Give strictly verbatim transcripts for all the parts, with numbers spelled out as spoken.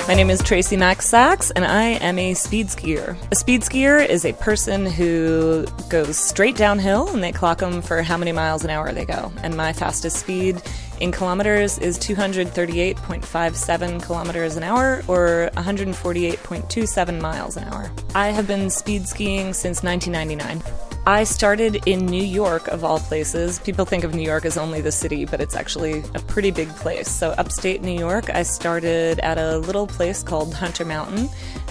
My name is Tracy Mack Sachs, and I am a speed skier. A speed skier is a person who goes straight downhill, and they clock them for how many miles an hour they go. And my fastest speed in kilometers is two hundred thirty-eight point five seven kilometers an hour, or one hundred forty-eight point two seven miles an hour. I have been speed skiing since nineteen ninety-nine. I started in New York, of all places. People think of New York as only the city, but it's actually a pretty big place. So upstate New York, I started at a little place called Hunter Mountain,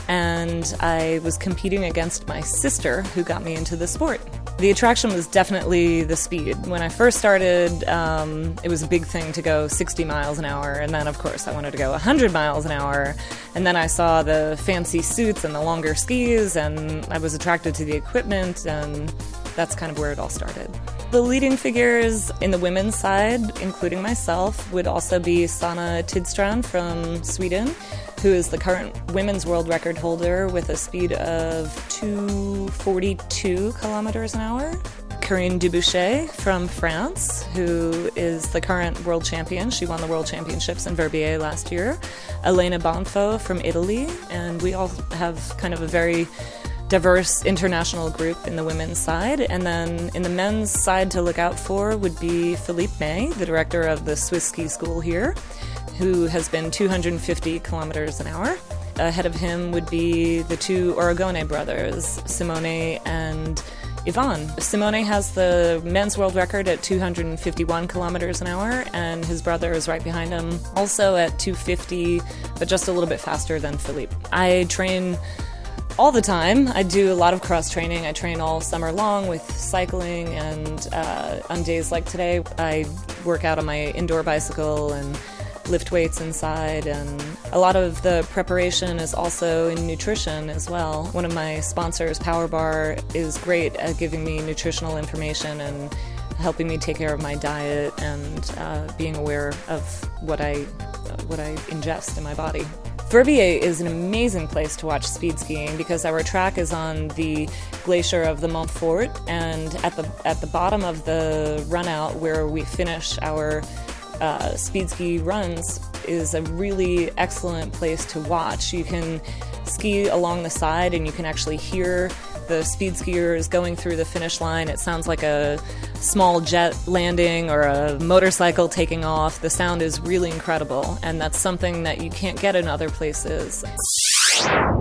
and I was competing against my sister, who got me into the sport. The attraction was definitely the speed. When I first started, um, it was a big thing to go sixty miles an hour, and then, of course, I wanted to go one hundred miles an hour, and then I saw the fancy suits and the longer skis, and I was attracted to the equipment, and that's kind of where it all started. The leading figures in the women's side, including myself, would also be Sanna Tidstrand from Sweden, who is the current women's world record holder with a speed of two forty-two kilometers an hour. Corinne Dubuchet from France, who is the current world champion. She won the world championships in Verbier last year. Elena Bonfo from Italy, and we all have kind of a very diverse international group in the women's side. And then in the men's side to look out for would be Philippe May, the director of the Swiss ski school here, who has been two hundred fifty kilometers an hour. Ahead of him would be the two Origone brothers, Simone and Yvonne. Simone has the men's world record at two hundred fifty-one kilometers an hour, and his brother is right behind him, also at two fifty, but just a little bit faster than Philippe. I train all the time. I do a lot of cross training. I train all summer long with cycling, and uh, on days like today, I work out on my indoor bicycle and lift weights inside, and a lot of the preparation is also in nutrition as well. One of my sponsors, Power Bar, is great at giving me nutritional information and helping me take care of my diet and uh, being aware of what I, what I ingest in my body. Verbier is an amazing place to watch speed skiing because our track is on the glacier of the Montfort, and at the at the bottom of the run out where we finish our uh, speed ski runs is a really excellent place to watch. You can ski along the side and you can actually hear the speed skiers going through the finish line. It sounds like a small jet landing or a motorcycle taking off. The sound is really incredible, and that's something that you can't get in other places.